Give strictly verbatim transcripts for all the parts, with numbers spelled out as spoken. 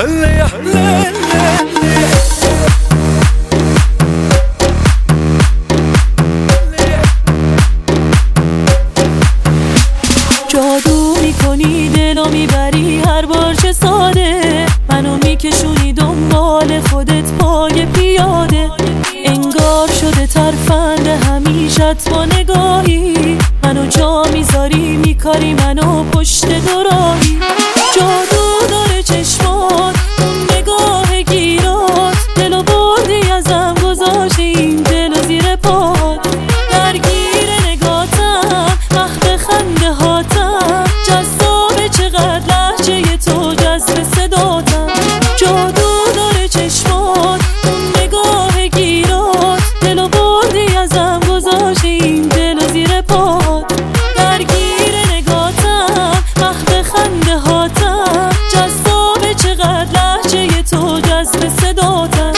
جادو میکنی دلو میبری هر بار چه ساده، منو میکشونی دنبال خودت پای پیاده. انگار شده ترفند همیشت با نگاهی، منو جا میذاری میکاری منو پشت دوراهی. جادو داره چشمات اون نگاه گیرات، دلو بردی ازم گذاشتی این دلو زیر پات. درگیر نگاتم محو خنده هاتم، جذاب چقدر لحجه تو جذب صداتم. جادو داره چشمات اون نگاه گیرات، دلو بردی ازم گذاشتی این دلو زیر پات. درگیر نگاتم محو خنده هاتم، جذاب چقدر لحجه تو جذب صداتم.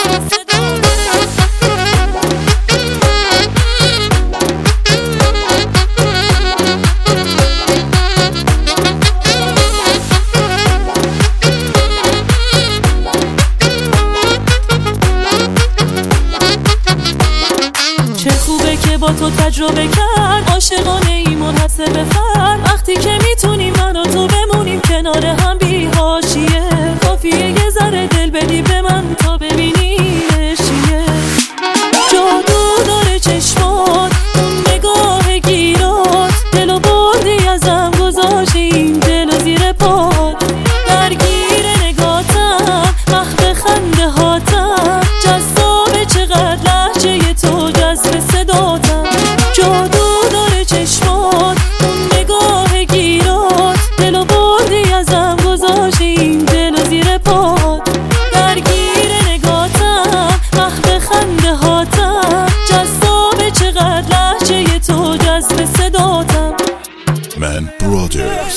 چه خوبه که با تو تجربه کرد، عاشقانه ای منحصر به فرد. وقتی که میتونیم من و تو بمونیم کنار هم بی حاشیه، کافیه یه ذره دل بدی به من تا ببینیش چیه. جادو داره چشمات اون نگاه گیرات، دلو بردی ازم گذاشتی این دلو زیر پات. درگیر نگاتم محو خنده هاتم، جذاب چقدر لحجه تو جذب صداتم. جادو داره چشمات اون نگاه گیرات، دلو بردی ازم گذاشتی این دلو زیر پات. درگیر نگاتم محو خنده هاتم، جذاب چقدر لحجه تو جذب صداتم. من برادرز.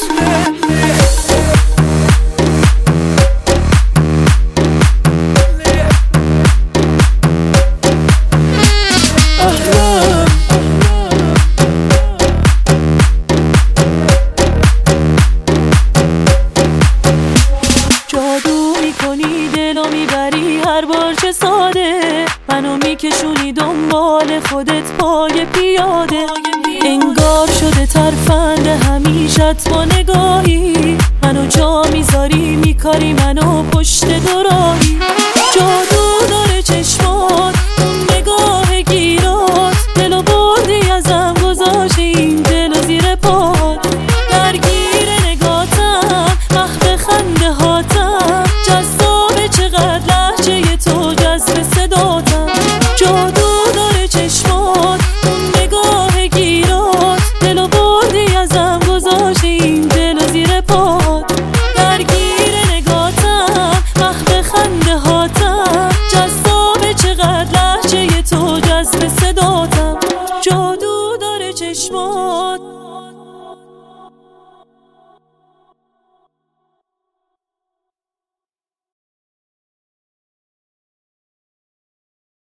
جادو میکنی دلو میبری هر بار چه ساده، منو میکشونی دنبال خودت پای پیاده. انگار شده ترفند همیشت با نگاهی، منو جا میذاری میکاری منو